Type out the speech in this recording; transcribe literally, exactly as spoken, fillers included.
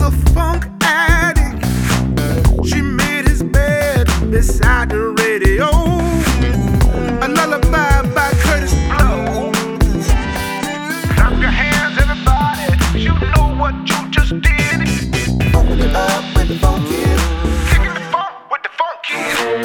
a funk addict. She made his bed beside the radio. A lullaby by